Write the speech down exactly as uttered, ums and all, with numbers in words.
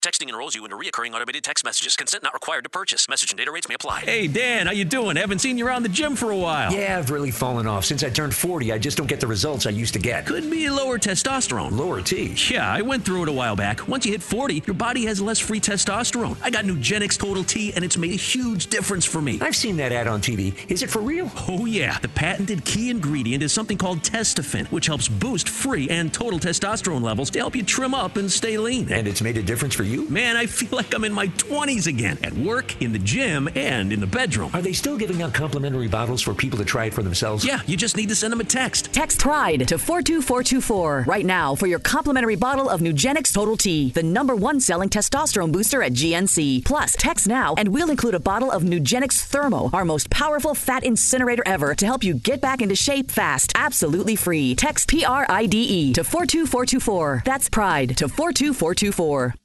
Texting enrolls you into recurring automated text messages. Consent not required to purchase. Message and data rates may apply. Hey, Dan, how you doing? Haven't seen you around the gym for a while. Yeah, I've really fallen off. Since I turned forty, I just don't get the results I used to get. Could be lower testosterone. Lower T? Yeah, I went through it a while back. Once you hit forty, your body has less free testosterone. I got Nugenix Total T, and it's made a huge difference for me. I've seen that ad on T V. Is it for real? Oh, yeah. The patented key ingredient is something called Testofen, which helps boost free and total testosterone levels to help you trim up and stay lean. And it's made a difference for you? Man, I feel like I'm in my twenties again. At work, in the gym, and in the bedroom. Are they still giving out complimentary bottles for people to try it for themselves? Yeah, you just need to send them a text. Text PRIDE to four two four two four right now for your complimentary bottle of Nugenix Total T, the number one selling testosterone booster at G N C. Plus, text now and we'll include a bottle of Nugenix Thermo, our most powerful fat incinerator ever, to help you get back into shape fast. Absolutely free. Text P R I D E to four two four two four. That's PRIDE to four two four two four.